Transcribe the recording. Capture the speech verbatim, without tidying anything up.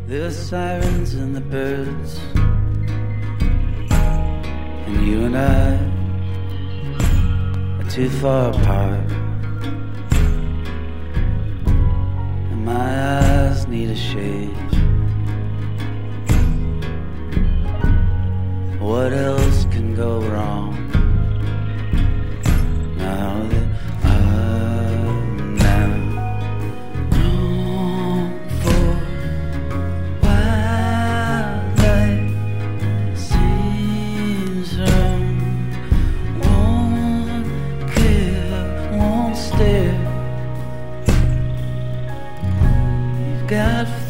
The sirens and the birds, and you and I are too far apart, and my eyes need a shade. What else can go wrong now that I'm now home for wildlife? Seems wrong, won't care, won't stare. You've got